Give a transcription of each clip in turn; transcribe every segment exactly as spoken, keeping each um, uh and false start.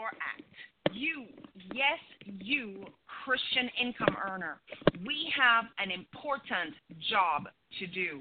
your act. You, yes, you, Christian income earner. We have an important job to do.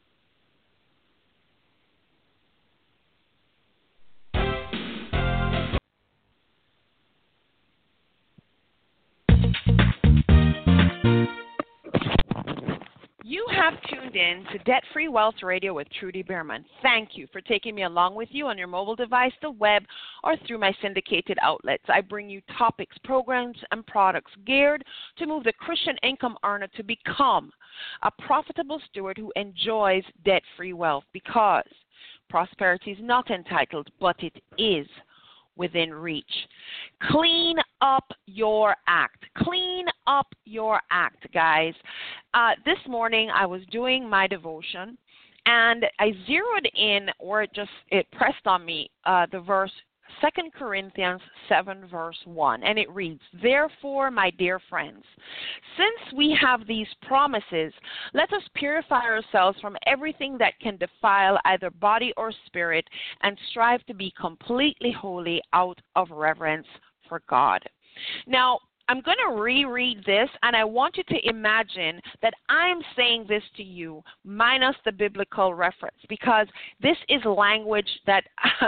You have tuned in to Debt Free Wealth Radio with Trudy Beerman. Thank you for taking me along with you on your mobile device, the web, or through my syndicated outlets. I bring you topics, programs, and products geared to move the Christian income earner to become a profitable steward who enjoys debt-free wealth, because prosperity is not entitled, but it is within reach. Clean up your act. Clean up your act, guys. Uh, this morning I was doing my devotion, and I zeroed in, or it just it pressed on me, uh, the verse Second Corinthians seven, verse one, and it reads, "Therefore, my dear friends, since we have these promises, let us purify ourselves from everything that can defile either body or spirit, and strive to be completely holy out of reverence for God." Now, I'm going to reread this, and I want you to imagine that I'm saying this to you minus the biblical reference, because this is language that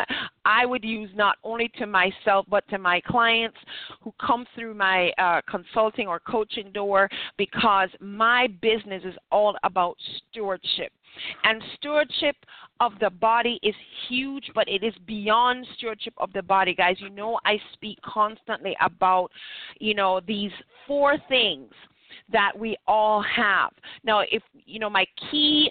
I would use not only to myself but to my clients who come through my uh, consulting or coaching door, because my business is all about stewardship. And stewardship of the body is huge, but it is beyond stewardship of the body, guys. You know, I speak constantly about, you know, these four things that we all have. Now, if, you know, my key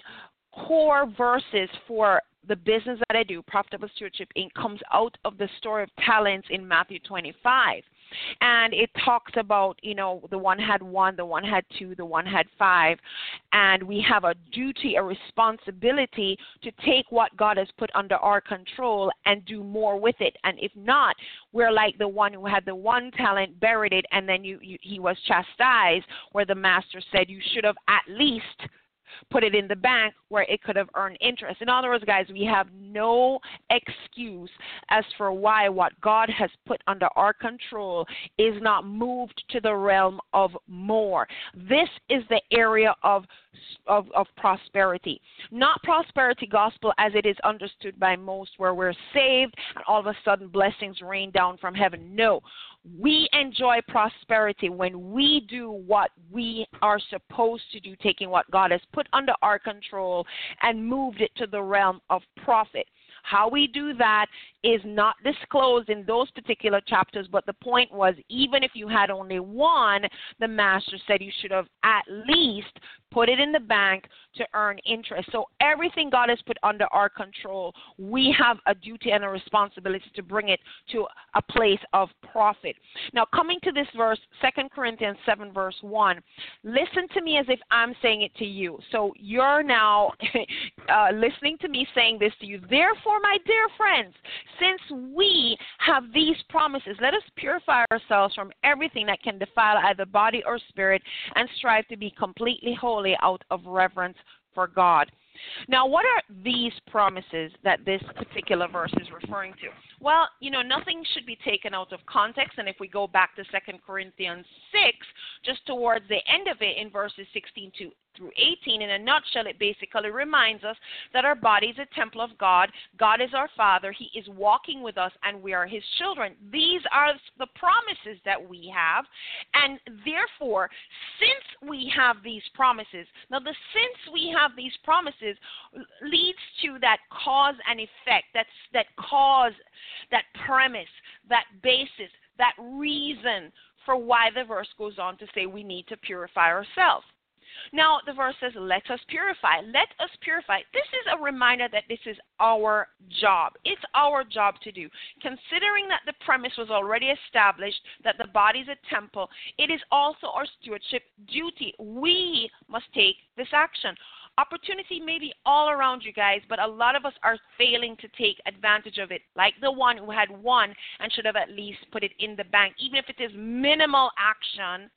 core verses for the business that I do, Profitable Stewardship Incorporated, comes out of the story of talents in Matthew twenty-five. And it talks about, you know, the one had one, the one had two, the one had five. And we have a duty, a responsibility to take what God has put under our control and do more with it. And if not, we're like the one who had the one talent, buried it, and then you, you, he was chastised, where the master said you should have at least put it in the bank where it could have earned interest. In other words, guys, we have no excuse as for why what God has put under our control is not moved to the realm of more. This is the area of of, of prosperity. Not prosperity gospel as it is understood by most, where we're saved and all of a sudden blessings rain down from heaven. No. We enjoy prosperity when we do what we are supposed to do, taking what God has put under our control and moved it to the realm of profit. How we do that is not disclosed in those particular chapters, but the point was, even if you had only one, the master said you should have at least put it in the bank to earn interest. So everything God has put under our control, we have a duty and a responsibility to bring it to a place of profit. Now, coming to this verse, Second Corinthians seven, verse one, listen to me as if I'm saying it to you. So you're now uh, listening to me saying this to you. Therefore, my dear friends, since we have these promises, let us purify ourselves from everything that can defile either body or spirit, and strive to be completely holy out of reverence for God. Now, what are these promises that this particular verse is referring to? Well, you know, nothing should be taken out of context. And if we go back to Second Corinthians six, just towards the end of it in verses sixteen to through eighteen, in a nutshell, it basically reminds us that our body is a temple of God. God is our Father. He is walking with us, and we are His children. These are the promises that we have, and therefore, since we have these promises, now the since we have these promises leads to that cause and effect, that's that cause, that premise, that basis, that reason for why the verse goes on to say we need to purify ourselves. Now, the verse says, let us purify. Let us purify. This is a reminder that this is our job. It's our job to do. Considering that the premise was already established, that the body is a temple, it is also our stewardship duty. We must take this action. Opportunity may be all around you guys, but a lot of us are failing to take advantage of it, like the one who had one and should have at least put it in the bank, even if it is minimal action.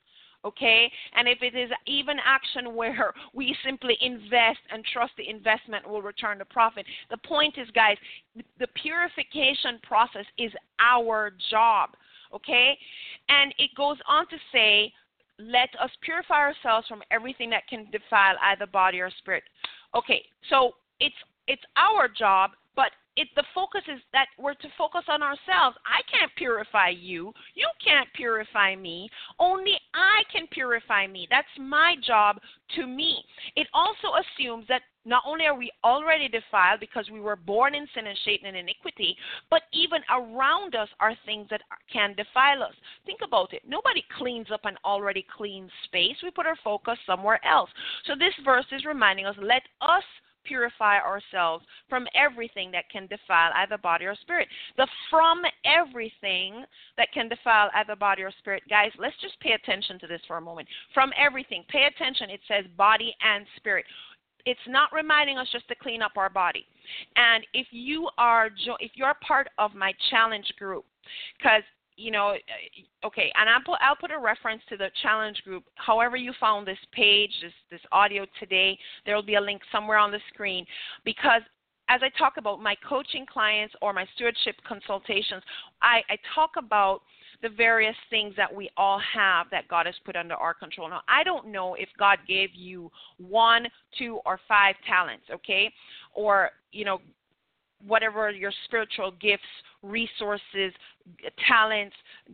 okay? And if it is even action where we simply invest and trust the investment will return the profit, the point is, guys, the purification process is our job, okay? And it goes on to say, let us purify ourselves from everything that can defile either body or spirit. Okay, so it's it's our job, but it, the focus is that we're to focus on ourselves. I can't purify you. You can't purify me. Only I can purify me. That's my job to me. It also assumes that not only are we already defiled because we were born in sin and shaped in iniquity, but even around us are things that can defile us. Think about it. Nobody cleans up an already clean space. We put our focus somewhere else. So this verse is reminding us, let us purify ourselves from everything that can defile either body or spirit. The from everything that can defile either body or spirit. Guys, let's just pay attention to this for a moment. From everything. Pay attention. It says body and spirit. It's not reminding us just to clean up our body. And if you are if you're part of my challenge group, because you know, okay, and I'll put, I'll put a reference to the challenge group. However you found this page, this, this audio today, there will be a link somewhere on the screen. Because as I talk about my coaching clients or my stewardship consultations, I, I talk about the various things that we all have that God has put under our control. Now, I don't know if God gave you one, two, or five talents, okay, or, you know, whatever your spiritual gifts, resources, talents,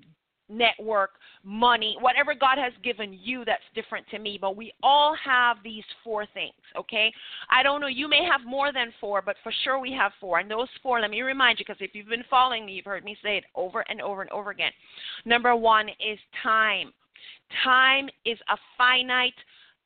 network, money, whatever God has given you that's different to me, but we all have these four things, okay? I don't know, you may have more than four, but for sure we have four. And those four, let me remind you, because if you've been following me, you've heard me say it over and over and over again. Number one is time. Time is a finite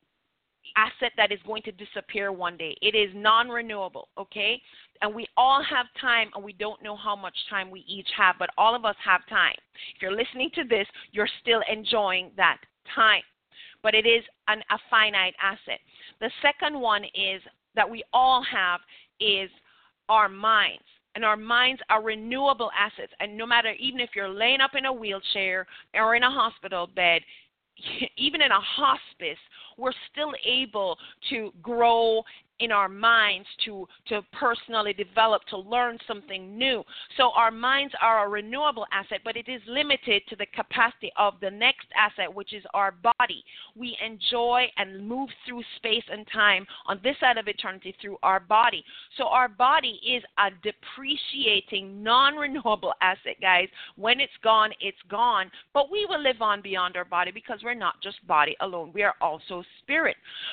asset that is going to disappear one day. It is non-renewable, okay? And we all have time, and we don't know how much time we each have, but all of us have time. If you're listening to this, you're still enjoying that time, but it is an, a finite asset. The second one is that we all have is our minds. And our minds are renewable assets. And no matter, even if you're laying up in a wheelchair or in a hospital bed, even in a hospice, we're still able to grow in our minds, to, to personally develop, to learn something new. So our minds are a renewable asset, but it is limited to the capacity of the next asset, which is our body. We enjoy and move through space and time on this side of eternity through our body. So our body is a depreciating, non-renewable asset, guys. When it's gone, it's gone. But we will live on beyond our body because we're not just body alone. We are also spirit.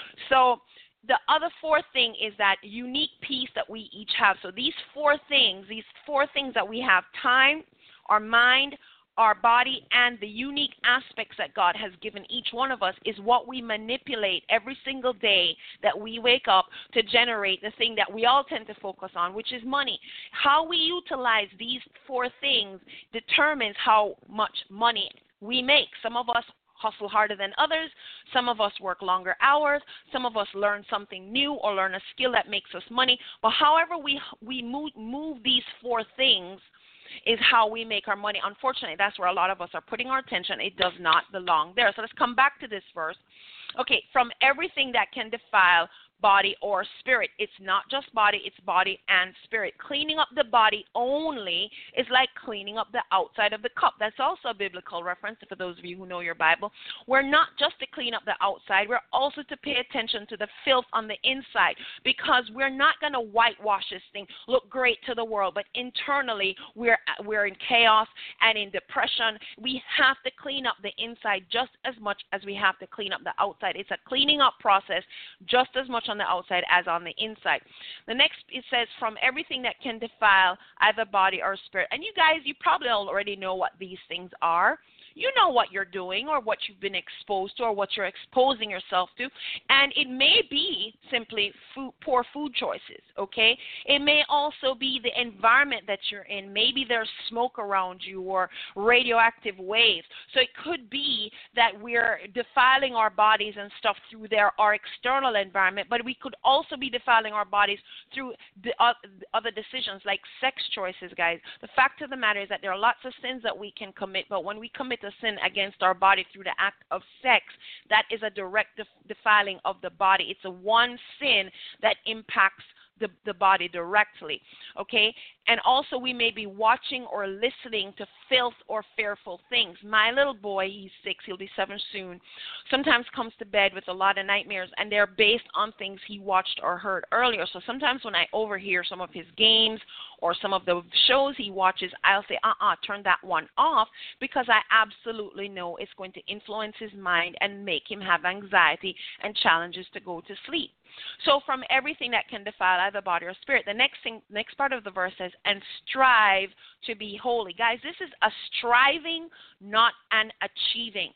So the other fourth thing is that unique piece that we each have. So these four things, these four things that we have, time, our mind, our body, and the unique aspects that God has given each one of us is what we manipulate every single day that we wake up to generate the thing that we all tend to focus on, which is money. How we utilize these four things determines how much money we make. Some of us hustle harder than others. Some of us work longer hours. Some of us learn something new or learn a skill that makes us money. But however we we move, move these four things is how we make our money. Unfortunately, that's where a lot of us are putting our attention. It does not belong there. So let's come back to this verse. Okay, from everything that can defile body or spirit. It's not just body, it's body and spirit. Cleaning up the body only is like cleaning up the outside of the cup. That's also a biblical reference for those of you who know your Bible. We're not just to clean up the outside, we're also to pay attention to the filth on the inside, because we're not going to whitewash this thing, look great to the world, but internally we're we're in chaos and in depression. We have to clean up the inside just as much as we have to clean up the outside. It's a cleaning up process just as much on the outside as on the inside. The next, it says, from everything that can defile either body or spirit. And you guys, you probably already know what these things are. You know what you're doing or what you've been exposed to or what you're exposing yourself to. And it may be simply food, poor food choices, okay? It may also be the environment that you're in. Maybe there's smoke around you or radioactive waves. So it could be that we're defiling our bodies and stuff through their, our external environment, but but we could also be defiling our bodies through the uh, other decisions like sex choices, guys. The fact of the matter is that there are lots of sins that we can commit, but when we commit a sin against our body through the act of sex, that is a direct def- defiling of the body. It's a one sin that impacts the, the body directly, okay? And also we may be watching or listening to filth or fearful things. My little boy, he's six, he'll be seven soon, sometimes comes to bed with a lot of nightmares, and they're based on things he watched or heard earlier. So sometimes when I overhear some of his games or some of the shows he watches, I'll say, uh-uh, turn that one off, because I absolutely know it's going to influence his mind and make him have anxiety and challenges to go to sleep. So from everything that can defile either body or spirit, the next thing, next part of the verse says, and strive to be holy. Guys, this is a striving, not an achieving.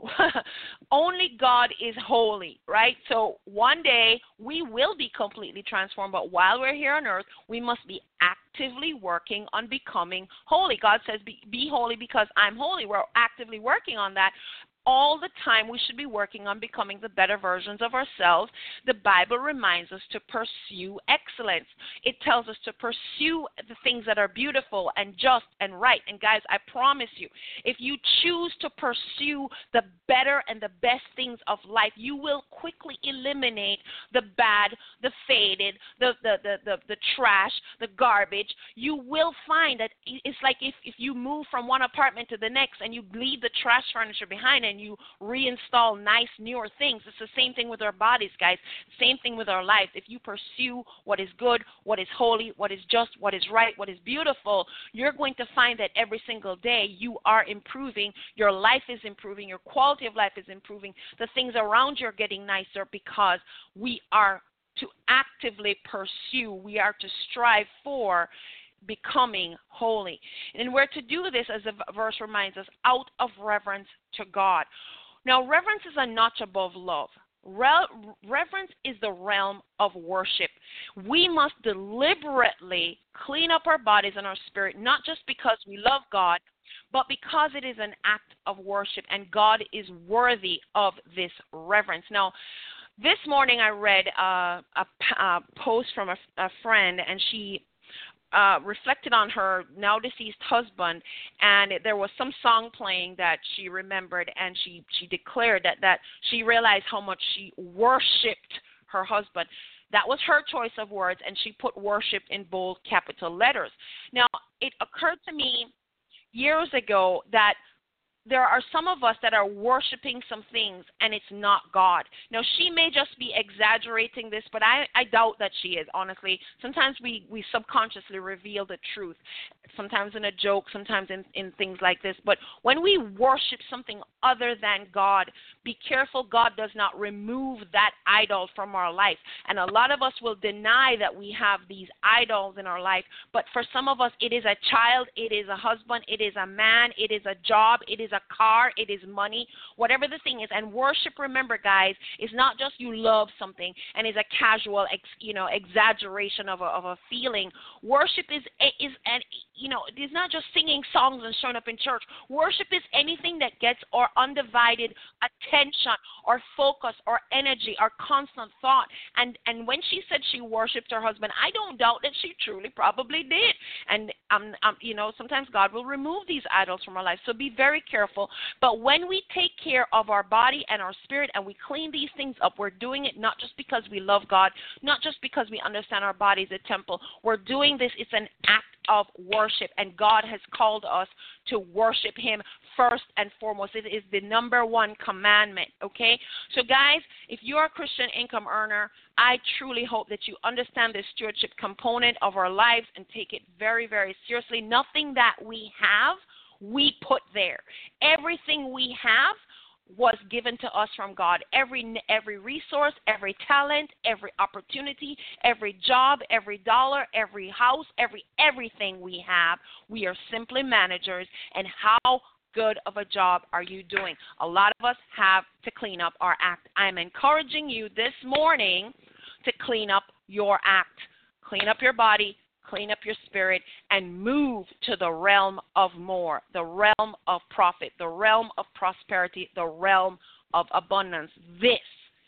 Only God is holy, right? So one day we will be completely transformed, but while we're here on earth, we must be actively working on becoming holy. God says, be, be holy because I'm holy. We're actively working on that. All the time we should be working on becoming the better versions of ourselves. The Bible reminds us to pursue excellence. It tells us to pursue the things that are beautiful and just and right. And guys, I promise you, if you choose to pursue the better and the best things of life, you will quickly eliminate the bad, the faded, the, the, the, the, the trash, the garbage. You will find that it's like if, if you move from one apartment to the next and you leave the trash furniture behind and you reinstall nice, newer things. It's the same thing with our bodies, guys. Same thing with our lives. If you pursue what is good, what is holy, what is just, what is right, what is beautiful, you're going to find that every single day you are improving. Your life is improving. Your quality of life is improving. The things around you are getting nicer because we are to actively pursue, we are to strive for becoming holy. And we're to do this, as the verse reminds us, out of reverence to God. Now, reverence is a notch above love. Re- reverence is the realm of worship. We must deliberately clean up our bodies and our spirit, not just because we love God, but because it is an act of worship, and God is worthy of this reverence. Now, this morning I read uh, a, a post from a, a friend, and she Uh, reflected on her now deceased husband, and it, there was some song playing that she remembered, and she, she declared that, that she realized how much she worshipped her husband. That was her choice of words, and she put worship in bold capital letters. Now, it occurred to me years ago that there are some of us that are worshiping some things, and it's not God. Now, she may just be exaggerating this, but I, I doubt that she is, honestly. Sometimes we, we subconsciously reveal the truth, sometimes in a joke, sometimes in, in things like this. But when we worship something other than God, be careful God does not remove that idol from our life. And a lot of us will deny that we have these idols in our life, but for some of us, it is a child, it is a husband, it is a man, it is a job, it is a car, it is money, whatever the thing is. And worship, remember, guys, is not just you love something and is a casual, ex, you know, exaggeration of a, of a feeling. Worship is is an, you know, it is not just singing songs and showing up in church. Worship is anything that gets our undivided attention, or focus, or energy, or constant thought. And and when she said she worshipped her husband, I don't doubt that she truly probably did. And um, um you know, sometimes God will remove these idols from our life. So be very careful. But when we take care of our body and our spirit and we clean these things up, we're doing it not just because we love God, not just because we understand our body is a temple. We're doing this, it's an act of worship, and God has called us to worship Him first and foremost. It is the number one commandment, okay? So guys, if you're a Christian income earner, I truly hope that you understand the stewardship component of our lives and take it very, very seriously. Nothing that we have, we put there. Everything we have was given to us from God. Every every resource, every talent, every opportunity, every job, every dollar, every house, every everything we have, we are simply managers. And how good of a job are you doing? A lot of us have to clean up our act. I'm encouraging you this morning to clean up your act. Clean up your body, clean up your spirit, and move to the realm of more, the realm of profit, the realm of prosperity, the realm of abundance. This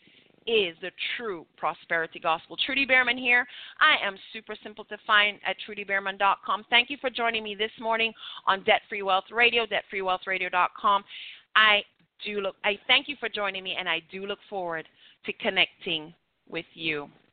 is the true prosperity gospel. Trudy Behrman here. I am super simple to find at trudy behrman dot com. Thank you for joining me this morning on Debt Free Wealth Radio, debt free wealth radio dot com. I do look I thank you for joining me, and I do look forward to connecting with you.